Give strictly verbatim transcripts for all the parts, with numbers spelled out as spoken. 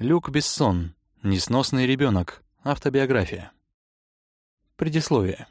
Люк Бессон. Несносный ребенок. Автобиография. Предисловие.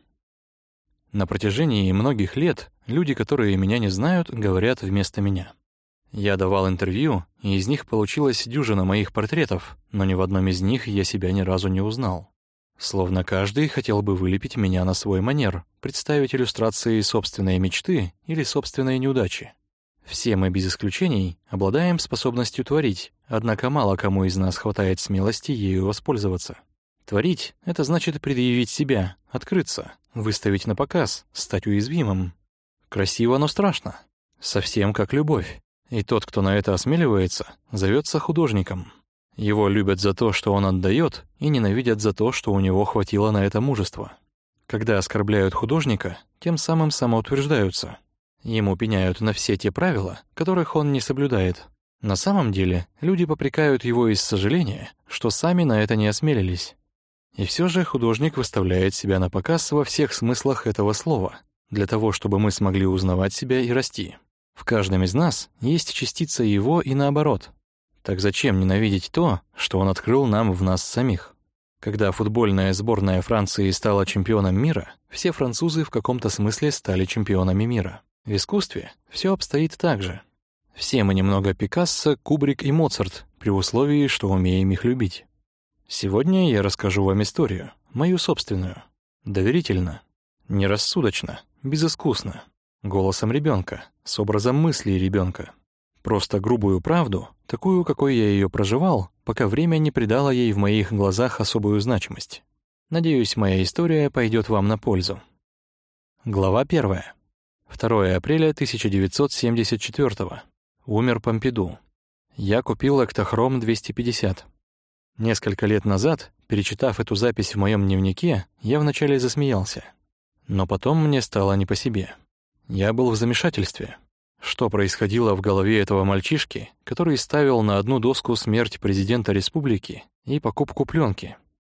На протяжении многих лет люди, которые меня не знают, говорят вместо меня. Я давал интервью, и из них получилась дюжина моих портретов, но ни в одном из них я себя ни разу не узнал. Словно каждый хотел бы вылепить меня на свой манер, представить иллюстрации собственной мечты или собственной неудачи. Все мы без исключений обладаем способностью творить, однако мало кому из нас хватает смелости ею воспользоваться. Творить — это значит предъявить себя, открыться, выставить на показ, стать уязвимым. Красиво, но страшно. Совсем как любовь. И тот, кто на это осмеливается, зовется художником. Его любят за то, что он отдает, и ненавидят за то, что у него хватило на это мужества. Когда оскорбляют художника, тем самым самоутверждаются. Ему пеняют на все те правила, которых он не соблюдает. На самом деле, люди попрекают его из сожаления, что сами на это не осмелились. И все же художник выставляет себя на показ во всех смыслах этого слова, для того, чтобы мы смогли узнавать себя и расти. В каждом из нас есть частица его и наоборот. Так зачем ненавидеть то, что он открыл нам в нас самих? Когда футбольная сборная Франции стала чемпионом мира, все французы в каком-то смысле стали чемпионами мира. В искусстве все обстоит так же. Все мы немного Пикассо, Кубрик и Моцарт, при условии, что умеем их любить. Сегодня я расскажу вам историю, мою собственную. Доверительно, нерассудочно, безыскусно, голосом ребенка, с образом мыслей ребенка. Просто грубую правду, такую, какой я ее проживал, пока время не придало ей в моих глазах особую значимость. Надеюсь, моя история пойдет вам на пользу. Глава первая. второе апреля тысяча девятьсот семьдесят четвёртого. Умер Помпиду. Я купил Эктохром двести пятьдесят. Несколько лет назад, перечитав эту запись в моем дневнике, я вначале засмеялся. Но потом мне стало не по себе. Я был в замешательстве. Что происходило в голове этого мальчишки, который ставил на одну доску смерть президента республики и покупку пленки?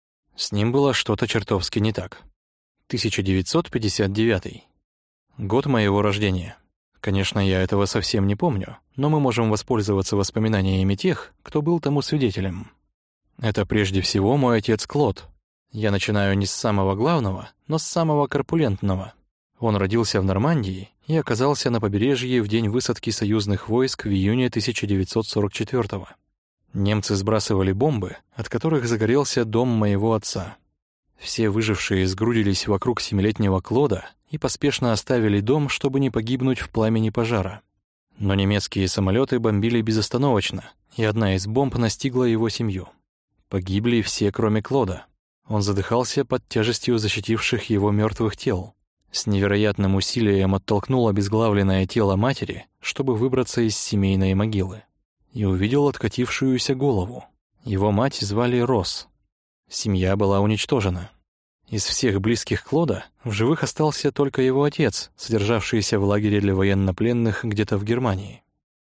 С ним было что-то чертовски не так. тысяча девятьсот пятьдесят девятый. Год моего рождения. Конечно, я этого совсем не помню, но мы можем воспользоваться воспоминаниями тех, кто был тому свидетелем. Это прежде всего мой отец Клод. Я начинаю не с самого главного, но с самого корпулентного. Он родился в Нормандии и оказался на побережье в день высадки союзных войск в июне тысяча девятьсот сорок четвёртого. Немцы сбрасывали бомбы, от которых загорелся дом моего отца. Все выжившие сгрудились вокруг семилетнего Клода и поспешно оставили дом, чтобы не погибнуть в пламени пожара. Но немецкие самолеты бомбили безостановочно, и одна из бомб настигла его семью. Погибли все, кроме Клода. Он задыхался под тяжестью защитивших его мертвых тел. С невероятным усилием оттолкнул обезглавленное тело матери, чтобы выбраться из семейной могилы. И увидел откатившуюся голову. Его мать звали Рос. Семья была уничтожена. Из всех близких Клода в живых остался только его отец, содержавшийся в лагере для военнопленных где-то в Германии.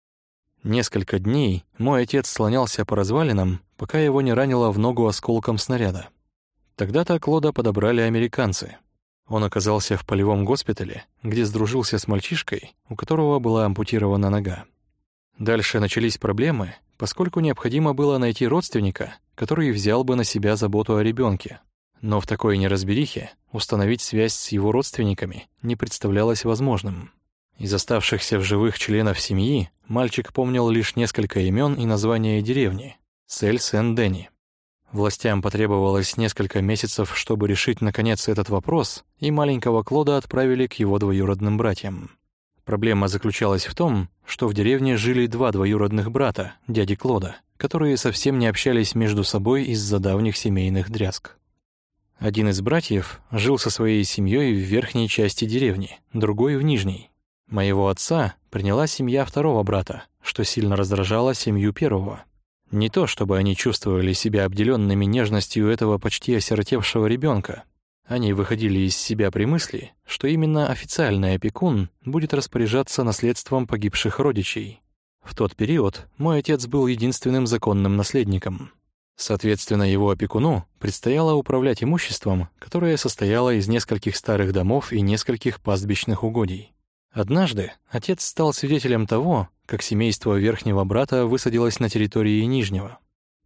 Несколько дней мой отец слонялся по развалинам, пока его не ранило в ногу осколком снаряда. Тогда-то Клода подобрали американцы. Он оказался в полевом госпитале, где сдружился с мальчишкой, у которого была ампутирована нога. Дальше начались проблемы, поскольку необходимо было найти родственника, который взял бы на себя заботу о ребенке. Но в такой неразберихе установить связь с его родственниками не представлялось возможным. Из оставшихся в живых членов семьи мальчик помнил лишь несколько имен и названия деревни — Сель-Сен-Дени. Властям потребовалось несколько месяцев, чтобы решить наконец этот вопрос, и маленького Клода отправили к его двоюродным братьям. Проблема заключалась в том, что в деревне жили два двоюродных брата, дяди Клода, которые совсем не общались между собой из-за давних семейных дрязг. Один из братьев жил со своей семьей в верхней части деревни, другой — в нижней. Моего отца приняла семья второго брата, что сильно раздражало семью первого. Не то чтобы они чувствовали себя обделенными нежностью этого почти осиротевшего ребенка. Они выходили из себя при мысли, что именно официальный опекун будет распоряжаться наследством погибших родичей. В тот период мой отец был единственным законным наследником. Соответственно, его опекуну предстояло управлять имуществом, которое состояло из нескольких старых домов и нескольких пастбищных угодий. Однажды отец стал свидетелем того, как семейство верхнего брата высадилось на территории нижнего.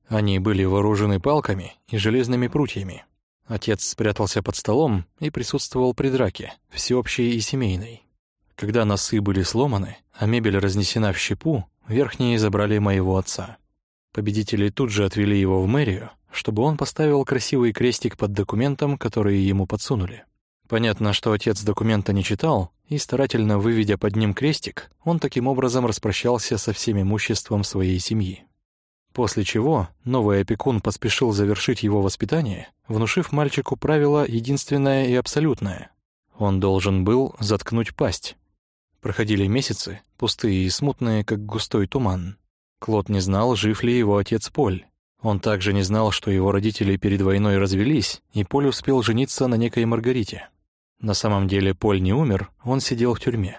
Они были вооружены палками и железными прутьями. Отец спрятался под столом и присутствовал при драке, всеобщей и семейной. Когда носы были сломаны, а мебель разнесена в щепу, верхние забрали моего отца. Победители тут же отвели его в мэрию, чтобы он поставил красивый крестик под документом, который ему подсунули. Понятно, что отец документа не читал, и, старательно выведя под ним крестик, он таким образом распрощался со всем имуществом своей семьи. После чего новый опекун поспешил завершить его воспитание, внушив мальчику правило единственное и абсолютное. Он должен был заткнуть пасть. Проходили месяцы, пустые и смутные, как густой туман. Клод не знал, жив ли его отец Поль. Он также не знал, что его родители перед войной развелись, и Поль успел жениться на некой Маргарите. На самом деле Поль не умер, он сидел в тюрьме.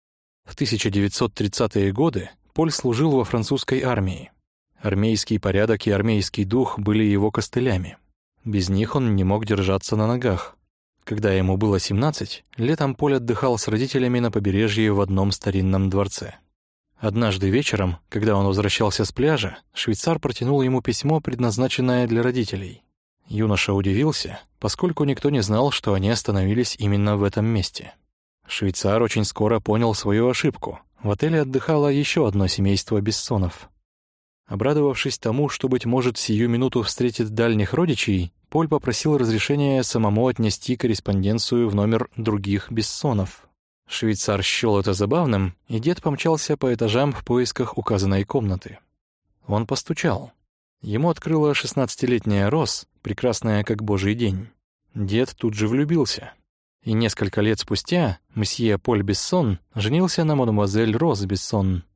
В тысяча девятьсот тридцатые годы Поль служил во французской армии. Армейский порядок и армейский дух были его костылями. Без них он не мог держаться на ногах. Когда ему было семнадцать, летом Поль отдыхал с родителями на побережье в одном старинном дворце. Однажды вечером, когда он возвращался с пляжа, швейцар протянул ему письмо, предназначенное для родителей. Юноша удивился, поскольку никто не знал, что они остановились именно в этом месте. Швейцар очень скоро понял свою ошибку. В отеле отдыхало еще одно семейство Бессонов. Обрадовавшись тому, что, быть может, сию минуту встретит дальних родичей, Поль попросил разрешения самому отнести корреспонденцию в номер других Бессонов. Швейцар счел это забавным, и дед помчался по этажам в поисках указанной комнаты. Он постучал. Ему открыла шестнадцатилетняя Роз, прекрасная как божий день. Дед тут же влюбился. И несколько лет спустя месье Поль Бессон женился на мадемуазель Роз Бессон.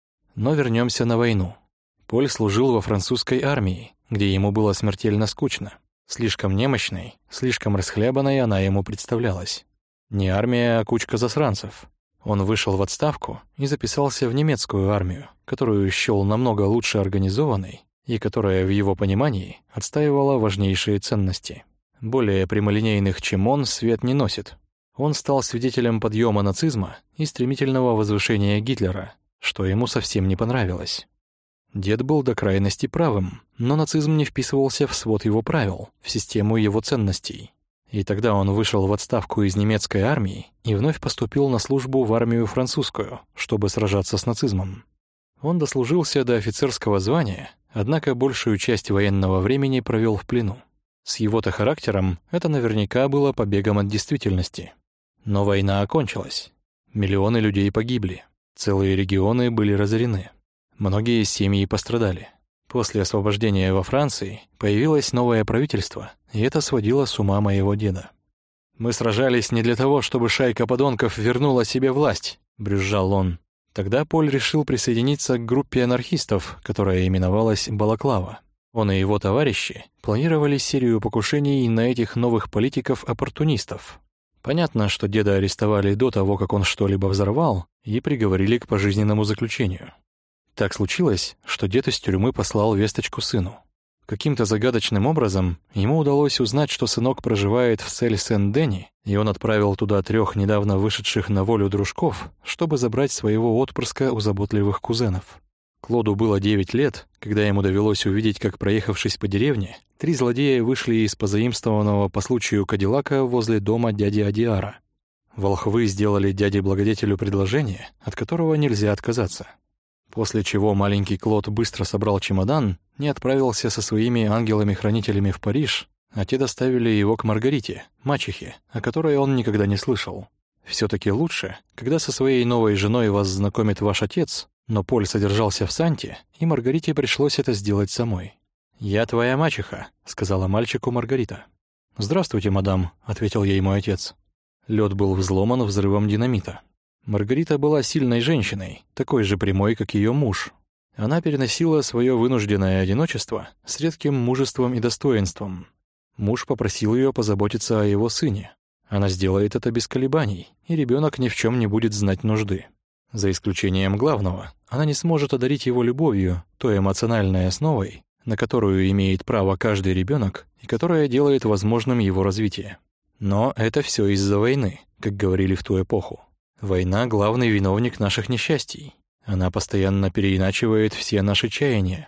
Но вернемся на войну. Поль служил во французской армии, где ему было смертельно скучно. Слишком немощной, слишком расхлябанной она ему представлялась. Не армия, а кучка засранцев. Он вышел в отставку и записался в немецкую армию, которую счёл намного лучше организованной и которая, в его понимании, отстаивала важнейшие ценности. Более прямолинейных, чем он, свет не носит. Он стал свидетелем подъема нацизма и стремительного возвышения Гитлера, что ему совсем не понравилось. Дед был до крайности правым, но нацизм не вписывался в свод его правил, в систему его ценностей. И тогда он вышел в отставку из немецкой армии и вновь поступил на службу в армию французскую, чтобы сражаться с нацизмом. Он дослужился до офицерского звания, однако большую часть военного времени провел в плену. С его-то характером это наверняка было побегом от действительности. Но война окончилась. Миллионы людей погибли. Целые регионы были разорены. Многие семьи пострадали. После освобождения во Франции появилось новое правительство, и это сводило с ума моего деда. «Мы сражались не для того, чтобы шайка подонков вернула себе власть», — брюзжал он. Тогда Поль решил присоединиться к группе анархистов, которая именовалась «Балаклава». Он и его товарищи планировали серию покушений на этих новых политиков-оппортунистов. Понятно, что деда арестовали до того, как он что-либо взорвал, и приговорили к пожизненному заключению. Так случилось, что дед из тюрьмы послал весточку сыну. Каким-то загадочным образом ему удалось узнать, что сынок проживает в Сель-Сен-Дени, и он отправил туда трех недавно вышедших на волю дружков, чтобы забрать своего отпрыска у заботливых кузенов. Клоду было девять лет, когда ему довелось увидеть, как, проехавшись по деревне, три злодея вышли из позаимствованного по случаю Кадиллака возле дома дяди Адиара. Волхвы сделали дяде-благодетелю предложение, от которого нельзя отказаться. После чего маленький Клод быстро собрал чемодан и отправился со своими ангелами-хранителями в Париж, а те доставили его к Маргарите, мачехе, о которой он никогда не слышал. Все-таки лучше, когда со своей новой женой вас знакомит ваш отец, но Поль содержался в Санте, и Маргарите пришлось это сделать самой. «Я твоя мачеха», — сказала мальчику Маргарита. «Здравствуйте, мадам», — ответил ей мой отец. Лед был взломан взрывом динамита. Маргарита была сильной женщиной, такой же прямой, как ее муж. Она переносила свое вынужденное одиночество с редким мужеством и достоинством. Муж попросил ее позаботиться о его сыне. Она сделает это без колебаний, и ребенок ни в чем не будет знать нужды. За исключением главного, она не сможет одарить его любовью, той эмоциональной основой, на которую имеет право каждый ребенок и которая делает возможным его развитие. Но это все из-за войны, как говорили в ту эпоху. Война — главный виновник наших несчастий. Она постоянно переиначивает все наши чаяния.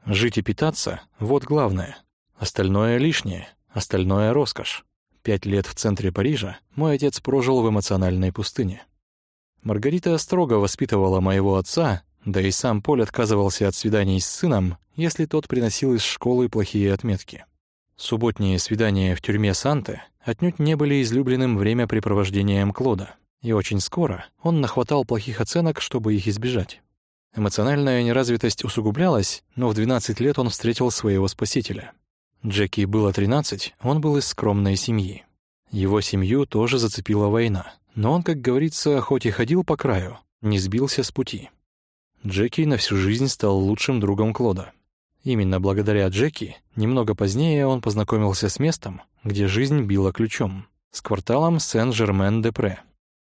Жить и питаться — вот главное. Остальное лишнее, остальное — роскошь. Пять лет в центре Парижа мой отец прожил в эмоциональной пустыне. Маргарита строго воспитывала моего отца, да и сам Поль отказывался от свиданий с сыном, если тот приносил из школы плохие отметки. Субботние свидания в тюрьме Санте отнюдь не были излюбленным времяпрепровождением Клода, и очень скоро он нахватал плохих оценок, чтобы их избежать. Эмоциональная неразвитость усугублялась, но в двенадцать лет он встретил своего спасителя. Джеки было тринадцать, он был из скромной семьи. Его семью тоже зацепила война, но он, как говорится, хоть и ходил по краю, не сбился с пути. Джеки на всю жизнь стал лучшим другом Клода. Именно благодаря Джеки немного позднее он познакомился с местом, где жизнь била ключом, с кварталом Сен-Жермен-де-Пре.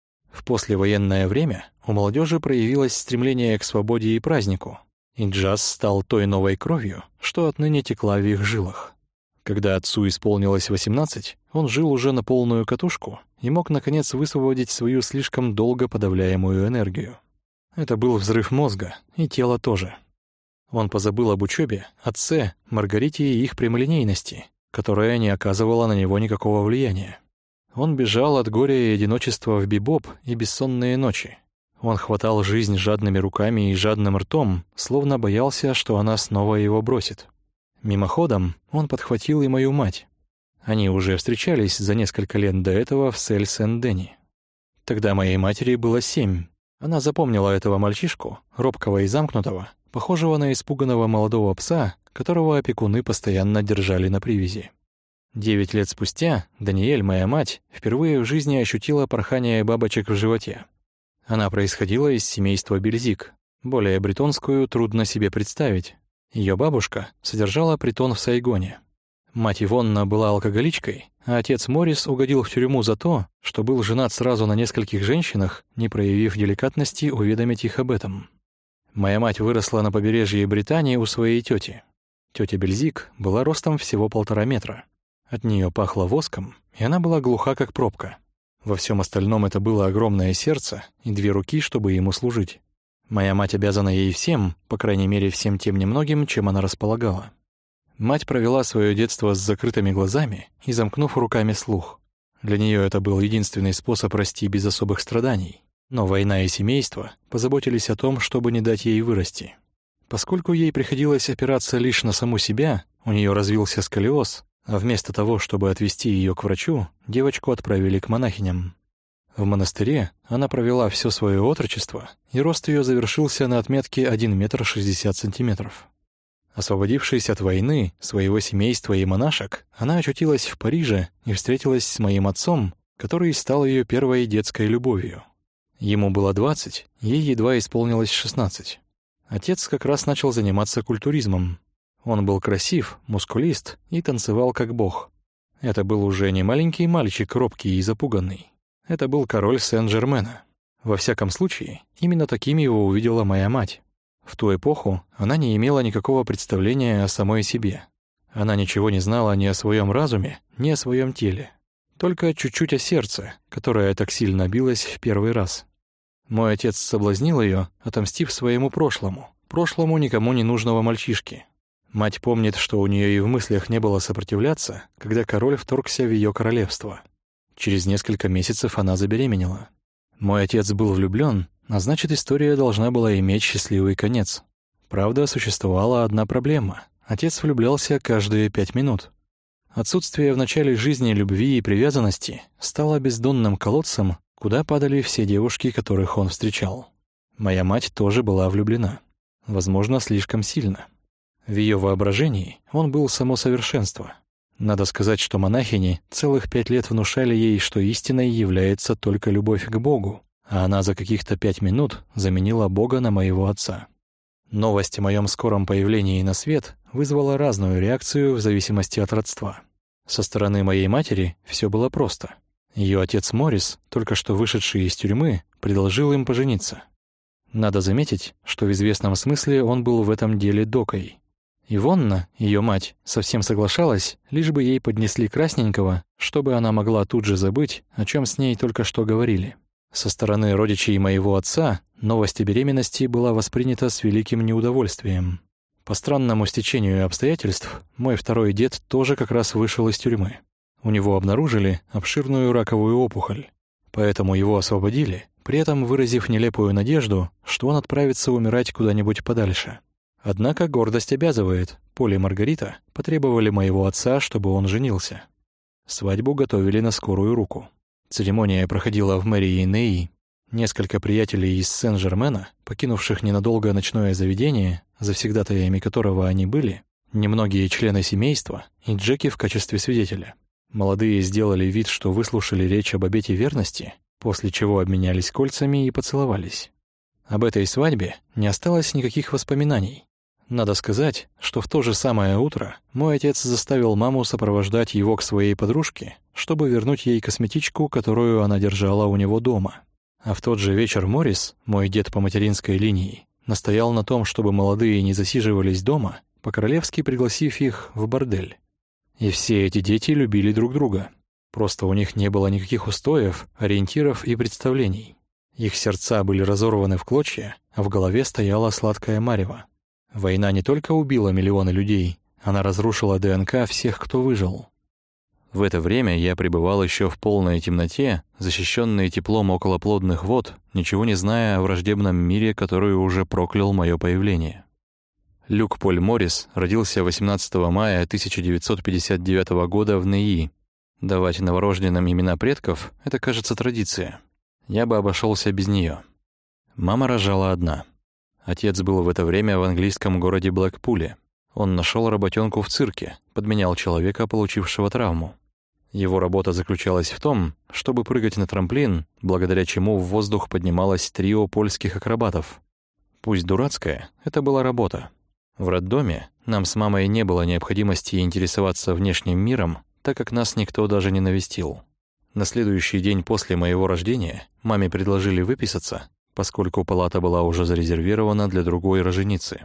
В послевоенное время у молодежи проявилось стремление к свободе и празднику, и джаз стал той новой кровью, что отныне текла в их жилах. Когда отцу исполнилось восемнадцать, он жил уже на полную катушку и мог, наконец, высвободить свою слишком долго подавляемую энергию. Это был взрыв мозга, и тела тоже. Он позабыл об учебе, отце, Маргарите и их прямолинейности, которая не оказывала на него никакого влияния. Он бежал от горя и одиночества в бибоп и бессонные ночи. Он хватал жизнь жадными руками и жадным ртом, словно боялся, что она снова его бросит. Мимоходом он подхватил и мою мать. Они уже встречались за несколько лет до этого в Сель-Сен-Дени. Тогда моей матери было семь. Она запомнила этого мальчишку, робкого и замкнутого, похожего на испуганного молодого пса, которого опекуны постоянно держали на привязи. Девять лет спустя Даниэль, моя мать, впервые в жизни ощутила порхание бабочек в животе. Она происходила из семейства Бельзик. Более бретонскую трудно себе представить. Ее бабушка содержала притон в Сайгоне. Мать Ивонна была алкоголичкой, а отец Морис угодил в тюрьму за то, что был женат сразу на нескольких женщинах, не проявив деликатности уведомить их об этом. Моя мать выросла на побережье Британии у своей тети. Тетя Бельзик была ростом всего полтора метра. От нее пахло воском, и она была глуха, как пробка. Во всем остальном это было огромное сердце и две руки, чтобы ему служить. Моя мать обязана ей всем, по крайней мере, всем тем немногим, чем она располагала. Мать провела свое детство с закрытыми глазами и замкнув руками слух. Для нее это был единственный способ расти без особых страданий. Но война и семейство позаботились о том, чтобы не дать ей вырасти. Поскольку ей приходилось опираться лишь на саму себя, у нее развился сколиоз, а вместо того, чтобы отвезти ее к врачу, девочку отправили к монахиням. В монастыре она провела все свое отрочество, и рост ее завершился на отметке один метр шестьдесят сантиметров. Освободившись от войны, своего семейства и монашек, она очутилась в Париже и встретилась с моим отцом, который стал ее первой детской любовью. Ему было двадцать, ей едва исполнилось шестнадцать. Отец как раз начал заниматься культуризмом. Он был красив, мускулист и танцевал как бог. Это был уже не маленький мальчик, робкий и запуганный. Это был король Сен-Жермена. Во всяком случае, именно таким его увидела моя мать. В ту эпоху она не имела никакого представления о самой себе. Она ничего не знала ни о своем разуме, ни о своем теле. Только чуть-чуть о сердце, которое так сильно билось в первый раз. Мой отец соблазнил ее, отомстив своему прошлому, прошлому никому не нужного мальчишки. Мать помнит, что у нее и в мыслях не было сопротивляться, когда король вторгся в ее королевство. Через несколько месяцев она забеременела. Мой отец был влюблен, а значит, история должна была иметь счастливый конец. Правда, существовала одна проблема. Отец влюблялся каждые пять минут. Отсутствие в начале жизни любви и привязанности стало бездонным колодцем, куда падали все девушки, которых он встречал. Моя мать тоже была влюблена. Возможно, слишком сильно. В ее воображении он был само совершенство. Надо сказать, что монахини целых пять лет внушали ей, что истиной является только любовь к Богу, а она за каких-то пять минут заменила Бога на моего отца. Новость о моем скором появлении на свет вызвала разную реакцию в зависимости от родства. Со стороны моей матери все было просто. Ее отец Морис, только что вышедший из тюрьмы, предложил им пожениться. Надо заметить, что в известном смысле он был в этом деле докой. Ивонна, ее мать, совсем соглашалась, лишь бы ей поднесли красненького, чтобы она могла тут же забыть, о чем с ней только что говорили. Со стороны родичей моего отца новость о беременности была воспринята с великим неудовольствием. По странному стечению обстоятельств, мой второй дед тоже как раз вышел из тюрьмы. У него обнаружили обширную раковую опухоль, поэтому его освободили, при этом выразив нелепую надежду, что он отправится умирать куда-нибудь подальше. Однако гордость обязывает, Поль и Маргарита потребовали моего отца, чтобы он женился. Свадьбу готовили на скорую руку. Церемония проходила в мэрии Неи. Несколько приятелей из Сен-Жермена, покинувших ненадолго ночное заведение, завсегдатаями которого они были, немногие члены семейства и Джеки в качестве свидетеля. Молодые сделали вид, что выслушали речь об обете верности, после чего обменялись кольцами и поцеловались. Об этой свадьбе не осталось никаких воспоминаний. Надо сказать, что в то же самое утро мой отец заставил маму сопровождать его к своей подружке, чтобы вернуть ей косметичку, которую она держала у него дома. А в тот же вечер Моррис, мой дед по материнской линии, настоял на том, чтобы молодые не засиживались дома, по-королевски пригласив их в бордель. И все эти дети любили друг друга. Просто у них не было никаких устоев, ориентиров и представлений. Их сердца были разорваны в клочья, а в голове стояла сладкая марево. Война не только убила миллионы людей, она разрушила ДНК всех, кто выжил. В это время я пребывал еще в полной темноте, защищенный теплом околоплодных вод, ничего не зная о враждебном мире, который уже проклял мое появление. Люк Поль Моррис родился восемнадцатого мая тысяча девятьсот пятьдесят девятого года в Неи. Давать новорожденным имена предков — это, кажется, традиция. Я бы обошелся без нее. Мама рожала одна. Отец был в это время в английском городе Блэкпуле. Он нашел работенку в цирке, подменял человека, получившего травму. Его работа заключалась в том, чтобы прыгать на трамплин, благодаря чему в воздух поднималось трио польских акробатов. Пусть дурацкая, это была работа. В роддоме нам с мамой не было необходимости интересоваться внешним миром, так как нас никто даже не навестил. На следующий день после моего рождения маме предложили выписаться, поскольку палата была уже зарезервирована для другой роженицы.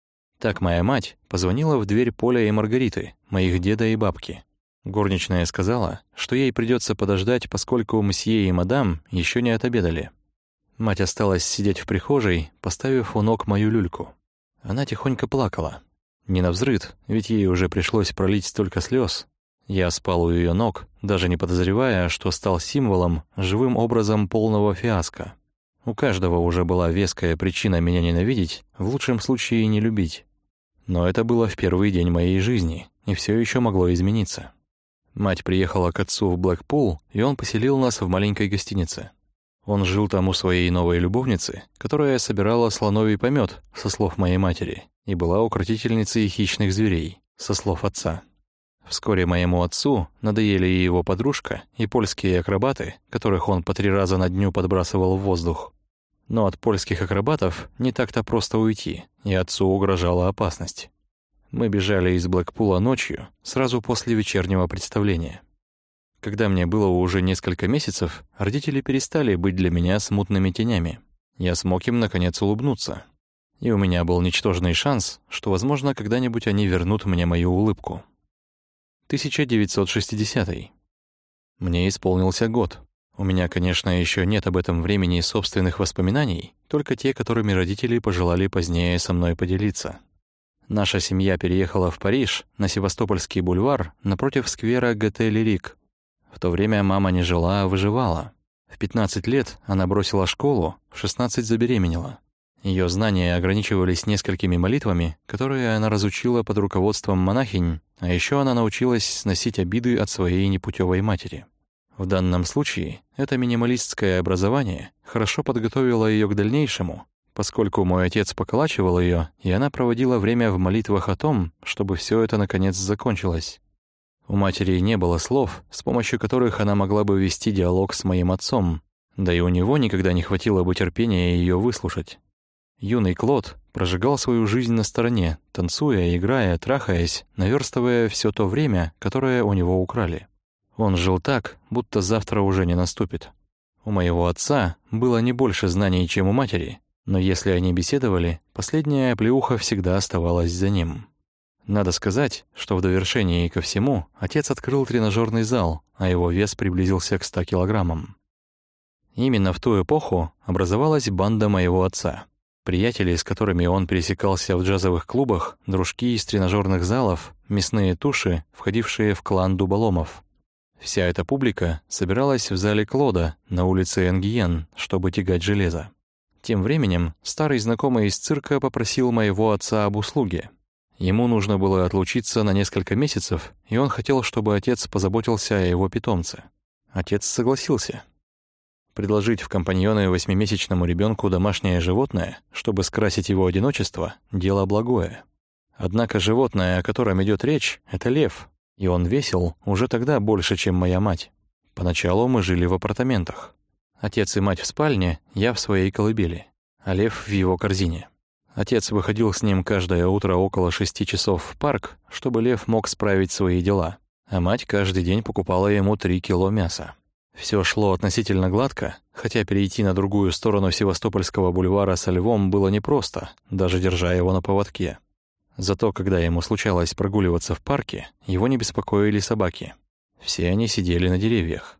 Так моя мать позвонила в дверь Поля и Маргариты, моих деда и бабки. Горничная сказала, что ей придется подождать, поскольку мсье и мадам еще не отобедали. Мать осталась сидеть в прихожей, поставив у ног мою люльку. Она тихонько плакала. Не навзрыд, ведь ей уже пришлось пролить столько слез. Я спал у ее ног, даже не подозревая, что стал символом, живым образом полного фиаско. У каждого уже была веская причина меня ненавидеть, в лучшем случае не любить. Но это было в первый день моей жизни, и все еще могло измениться. Мать приехала к отцу в Блэкпул, и он поселил нас в маленькой гостинице. Он жил там у своей новой любовницы, которая собирала слоновий помет, со слов моей матери, и была укротительницей хищных зверей, со слов отца. Вскоре моему отцу надоели и его подружка, и польские акробаты, которых он по три раза на дню подбрасывал в воздух. Но от польских акробатов не так-то просто уйти, и отцу угрожала опасность. Мы бежали из Блэкпула ночью, сразу после вечернего представления. Когда мне было уже несколько месяцев, родители перестали быть для меня смутными тенями. Я смог им, наконец, улыбнуться. И у меня был ничтожный шанс, что, возможно, когда-нибудь они вернут мне мою улыбку. тысяча девятьсот шестидесятый. Мне исполнился год. У меня, конечно, еще нет об этом времени собственных воспоминаний, только те, которыми родители пожелали позднее со мной поделиться. Наша семья переехала в Париж, на Севастопольский бульвар, напротив сквера Готэ-Лирик. В то время мама не жила, а выживала. В пятнадцать лет она бросила школу, в шестнадцать забеременела. Ее знания ограничивались несколькими молитвами, которые она разучила под руководством монахинь, а еще она научилась сносить обиды от своей непутевой матери. В данном случае это минималистское образование хорошо подготовило ее к дальнейшему, поскольку мой отец поколачивал ее, и она проводила время в молитвах о том, чтобы все это наконец закончилось. У матери не было слов, с помощью которых она могла бы вести диалог с моим отцом, да и у него никогда не хватило бы терпения ее выслушать. Юный Клод прожигал свою жизнь на стороне, танцуя, играя, трахаясь, наверстывая все то время, которое у него украли. Он жил так, будто завтра уже не наступит. У моего отца было не больше знаний, чем у матери, но если они беседовали, последняя оплеуха всегда оставалась за ним. Надо сказать, что в довершении ко всему отец открыл тренажерный зал, а его вес приблизился к ста килограммам. Именно в ту эпоху образовалась банда моего отца. Приятели, с которыми он пересекался в джазовых клубах, дружки из тренажерных залов, мясные туши, входившие в клан дуболомов. Вся эта публика собиралась в зале Клода на улице Энгиен, чтобы тягать железо. Тем временем старый знакомый из цирка попросил моего отца об услуге. Ему нужно было отлучиться на несколько месяцев, и он хотел, чтобы отец позаботился о его питомце. Отец согласился. Предложить в компаньоны восьмимесячному ребенку домашнее животное, чтобы скрасить его одиночество, дело благое. Однако животное, о котором идет речь, — это лев, и он весил уже тогда больше, чем моя мать. Поначалу мы жили в апартаментах. Отец и мать в спальне, я в своей колыбели, а лев в его корзине. Отец выходил с ним каждое утро около шести часов в парк, чтобы лев мог справить свои дела, а мать каждый день покупала ему три кило мяса. Все шло относительно гладко, хотя перейти на другую сторону Севастопольского бульвара со львом было непросто, даже держа его на поводке. Зато когда ему случалось прогуливаться в парке, его не беспокоили собаки. Все они сидели на деревьях.